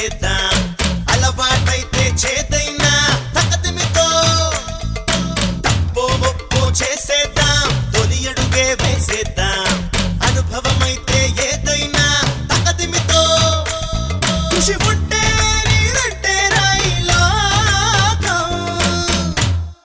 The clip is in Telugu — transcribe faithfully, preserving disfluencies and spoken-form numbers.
చేసేద్దాం అలవాటైతే చేదైనా తకదిమితో తప్పో ఒప్పో చేసేద్దాం తొలి అడుగే వేసేద్దాం అనుభవమైతే